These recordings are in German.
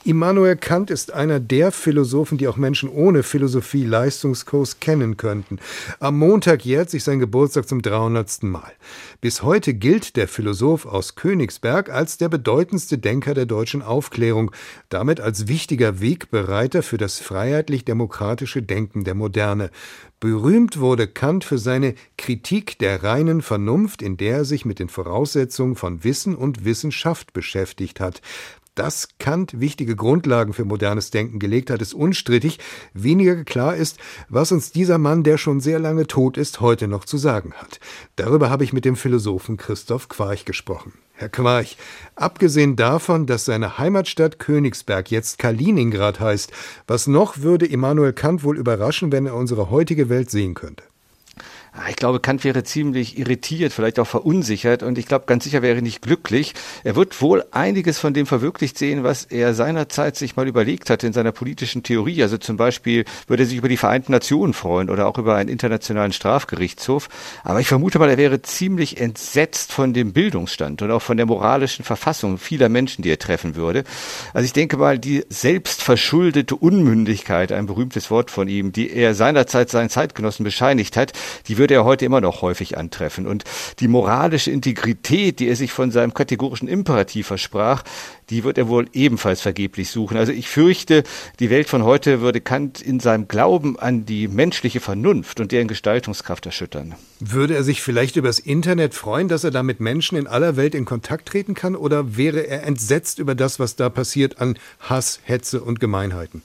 Immanuel Kant ist einer der Philosophen, die auch Menschen ohne Philosophie-Leistungskurs kennen könnten. Am Montag jährt sich sein Geburtstag zum 300. Mal. Bis heute gilt der Philosoph aus Königsberg als der bedeutendste Denker der deutschen Aufklärung, damit als wichtiger Wegbereiter für das freiheitlich-demokratische Denken der Moderne. Berühmt wurde Kant für seine Kritik der reinen Vernunft, in der er sich mit den Voraussetzungen von Wissen und Wissenschaft beschäftigt hat. Dass Kant wichtige Grundlagen für modernes Denken gelegt hat, ist unstrittig. Weniger klar ist, was uns dieser Mann, der schon sehr lange tot ist, heute noch zu sagen hat. Darüber habe ich mit dem Philosophen Christoph Quarch gesprochen. Herr Quarch, abgesehen davon, dass seine Heimatstadt Königsberg jetzt Kaliningrad heißt, was noch würde Immanuel Kant wohl überraschen, wenn er unsere heutige Welt sehen könnte? Ich glaube, Kant wäre ziemlich irritiert, vielleicht auch verunsichert und ich glaube, ganz sicher wäre er nicht glücklich. Er wird wohl einiges von dem verwirklicht sehen, was er seinerzeit sich mal überlegt hatte in seiner politischen Theorie. Also zum Beispiel würde er sich über die Vereinten Nationen freuen oder auch über einen internationalen Strafgerichtshof. Aber ich vermute mal, er wäre ziemlich entsetzt von dem Bildungsstand und auch von der moralischen Verfassung vieler Menschen, die er treffen würde. Also ich denke mal, die selbstverschuldete Unmündigkeit, ein berühmtes Wort von ihm, die er seinerzeit seinen Zeitgenossen bescheinigt hat, die würde er heute immer noch häufig antreffen. Und die moralische Integrität, die er sich von seinem kategorischen Imperativ versprach, die wird er wohl ebenfalls vergeblich suchen. Also ich fürchte, die Welt von heute würde Kant in seinem Glauben an die menschliche Vernunft und deren Gestaltungskraft erschüttern. Würde er sich vielleicht über das Internet freuen, dass er da mit Menschen in aller Welt in Kontakt treten kann? Oder wäre er entsetzt über das, was da passiert an Hass, Hetze und Gemeinheiten?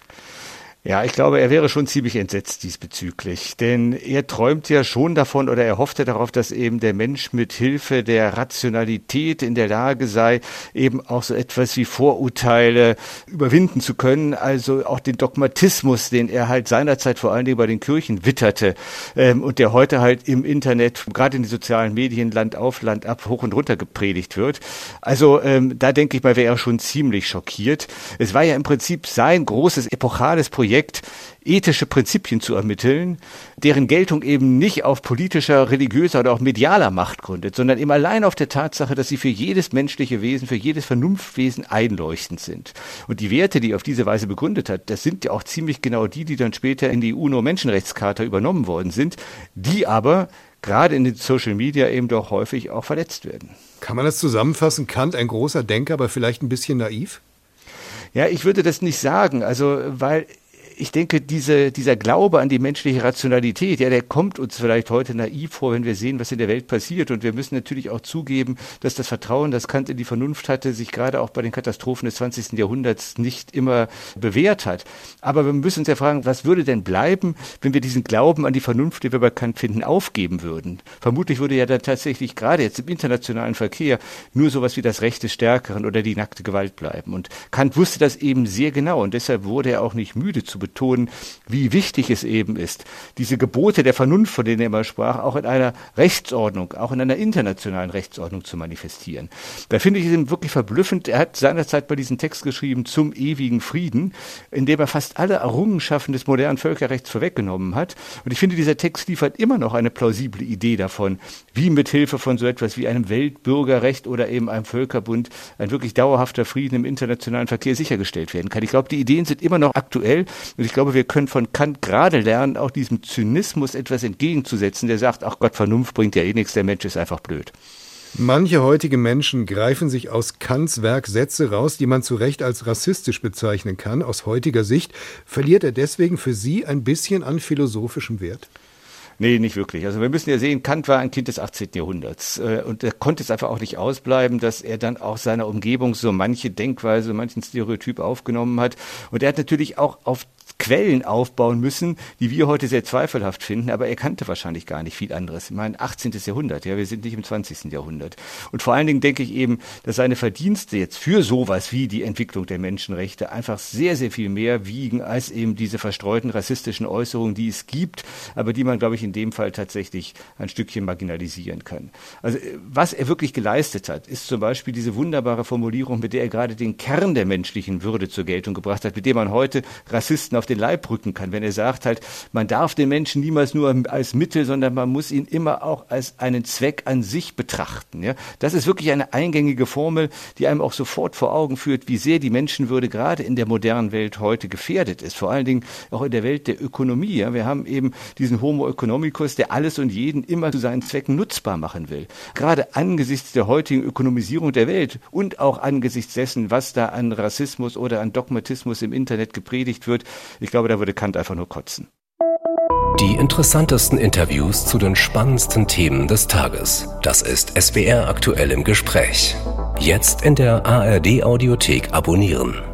Ja, ich glaube, er wäre schon ziemlich entsetzt diesbezüglich, denn er träumt ja schon davon oder er hoffte darauf, dass eben der Mensch mit Hilfe der Rationalität in der Lage sei, eben auch so etwas wie Vorurteile überwinden zu können, also auch den Dogmatismus, den er halt seinerzeit vor allen Dingen bei den Kirchen witterte und der heute halt im Internet, gerade in den sozialen Medien, Land auf, Land ab, hoch und runter gepredigt wird. Also da denke ich mal, wäre er schon ziemlich schockiert. Es war ja im Prinzip sein großes epochales Projekt, ethische Prinzipien zu ermitteln, deren Geltung eben nicht auf politischer, religiöser oder auch medialer Macht gründet, sondern eben allein auf der Tatsache, dass sie für jedes menschliche Wesen, für jedes Vernunftwesen einleuchtend sind. Und die Werte, die er auf diese Weise begründet hat, das sind ja auch ziemlich genau die, die dann später in die UNO-Menschenrechtscharta übernommen worden sind, die aber gerade in den Social Media eben doch häufig auch verletzt werden. Kann man das zusammenfassen? Kant ein großer Denker, aber vielleicht ein bisschen naiv? Ja, ich würde das nicht sagen, also weil ich denke, dieser Glaube an die menschliche Rationalität, ja, der kommt uns vielleicht heute naiv vor, wenn wir sehen, was in der Welt passiert. Und wir müssen natürlich auch zugeben, dass das Vertrauen, das Kant in die Vernunft hatte, sich gerade auch bei den Katastrophen des 20. Jahrhunderts nicht immer bewährt hat. Aber wir müssen uns ja fragen, was würde denn bleiben, wenn wir diesen Glauben an die Vernunft, den wir bei Kant finden, aufgeben würden? Vermutlich würde ja dann tatsächlich gerade jetzt im internationalen Verkehr nur sowas wie das Recht des Stärkeren oder die nackte Gewalt bleiben. Und Kant wusste das eben sehr genau und deshalb wurde er auch nicht müde zu betonen, wie wichtig es eben ist, diese Gebote der Vernunft, von denen er immer sprach, auch in einer Rechtsordnung, auch in einer internationalen Rechtsordnung zu manifestieren. Da finde ich es eben wirklich verblüffend. Er hat seinerzeit bei diesem Text geschrieben zum ewigen Frieden, in dem er fast alle Errungenschaften des modernen Völkerrechts vorweggenommen hat. Und ich finde, dieser Text liefert immer noch eine plausible Idee davon, wie mit Hilfe von so etwas wie einem Weltbürgerrecht oder eben einem Völkerbund ein wirklich dauerhafter Frieden im internationalen Verkehr sichergestellt werden kann. Ich glaube, die Ideen sind immer noch aktuell. Und ich glaube, wir können von Kant gerade lernen, auch diesem Zynismus etwas entgegenzusetzen, der sagt, ach Gott, Vernunft bringt ja eh nichts, der Mensch ist einfach blöd. Manche heutige Menschen greifen sich aus Kants Werk Sätze raus, die man zu Recht als rassistisch bezeichnen kann. Aus heutiger Sicht verliert er deswegen für Sie ein bisschen an philosophischem Wert? Nee, nicht wirklich. Also wir müssen ja sehen, Kant war ein Kind des 18. Jahrhunderts und er konnte es einfach auch nicht ausbleiben, dass er dann auch seiner Umgebung so manche Denkweise, manchen Stereotyp aufgenommen hat. Und er hat natürlich auch auf Quellen aufbauen müssen, die wir heute sehr zweifelhaft finden, aber er kannte wahrscheinlich gar nicht viel anderes. Ich meine, 18. Jahrhundert, ja, wir sind nicht im 20. Jahrhundert. Und vor allen Dingen denke ich eben, dass seine Verdienste jetzt für sowas wie die Entwicklung der Menschenrechte einfach sehr, sehr viel mehr wiegen als eben diese verstreuten rassistischen Äußerungen, die es gibt, aber die man, glaube ich, in dem Fall tatsächlich ein Stückchen marginalisieren kann. Also was er wirklich geleistet hat, ist zum Beispiel diese wunderbare Formulierung, mit der er gerade den Kern der menschlichen Würde zur Geltung gebracht hat, mit dem man heute Rassisten auf den Leib rücken kann, wenn er sagt halt, man darf den Menschen niemals nur als Mittel, sondern man muss ihn immer auch als einen Zweck an sich betrachten. Ja? Das ist wirklich eine eingängige Formel, die einem auch sofort vor Augen führt, wie sehr die Menschenwürde gerade in der modernen Welt heute gefährdet ist. Vor allen Dingen auch in der Welt der Ökonomie. Ja? Wir haben eben diesen Homo economicus, der alles und jeden immer zu seinen Zwecken nutzbar machen will. Gerade angesichts der heutigen Ökonomisierung der Welt und auch angesichts dessen, was da an Rassismus oder an Dogmatismus im Internet gepredigt wird, ich glaube, da würde Kant einfach nur kotzen. Die interessantesten Interviews zu den spannendsten Themen des Tages. Das ist SWR aktuell im Gespräch. Jetzt in der ARD Audiothek abonnieren.